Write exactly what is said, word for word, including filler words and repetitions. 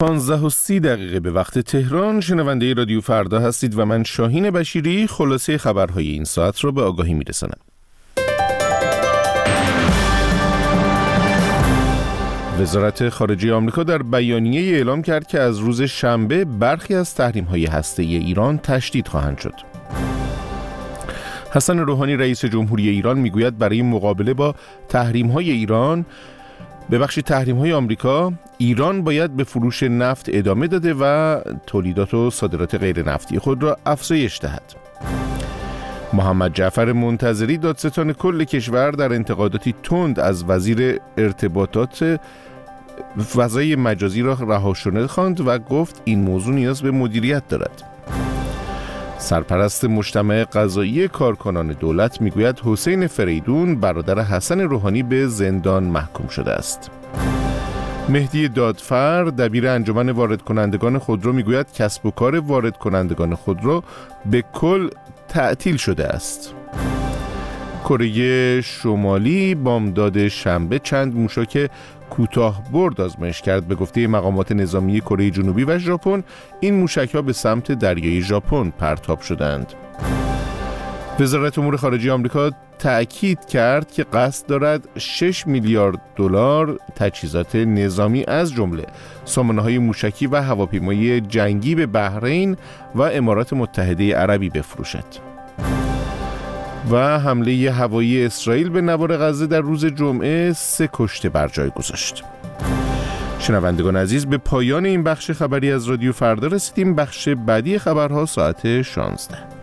پانزده و سی دقیقه به وقت تهران. شنونده رادیو فردا هستید و من شاهین بشیری خلاصه خبرهای این ساعت را به آگاهی میرسانم. وزارت خارجه آمریکا در بیانیه اعلام کرد که از روز شنبه برخی از تحریم‌های هسته‌ای ایران تشدید خواهند شد. حسن روحانی رئیس جمهوری ایران میگوید برای مقابله با تحریم‌های ایران به بخش تحریم‌های آمریکا، ایران باید به فروش نفت ادامه داده و تولیدات و صادرات غیر نفتی خود را افزایش دهد. محمد جعفر منتظری دادستان کل کشور در انتقاداتی تند از وزیر ارتباطات فضای مجازی را رهاشده خواند و گفت این موضوع نیاز به مدیریت دارد. سرپرست مجتمع قضایی کارکنان دولت میگوید حسین فریدون برادر حسن روحانی به زندان محکوم شده است. مهدی دادفر دبیر انجمن وارد کنندگان خودرو میگوید کسب و کار وارد کنندگان خودرو به کل تعطیل شده است. کره شمالی بامداد شنبه چند موشک کوتاه برد آزمایش کرد. به گفته مقامات نظامی کره جنوبی و ژاپن، این موشک‌ها به سمت دریای ژاپن پرتاب شدند. وزارت امور خارجه آمریکا تأکید کرد که قصد دارد شش میلیارد دلار تجهیزات نظامی از جمله سامانه‌های موشکی و هواپیمایی جنگی به بحرین و امارات متحده عربی بفروشد. و حمله هوایی اسرائیل به نوار غزه در روز جمعه سه کشته بر جای گذاشت. شنوندگان عزیز، به پایان این بخش خبری از رادیو فردا رسیدیم. بخش بعدی خبرها ساعت شانزده.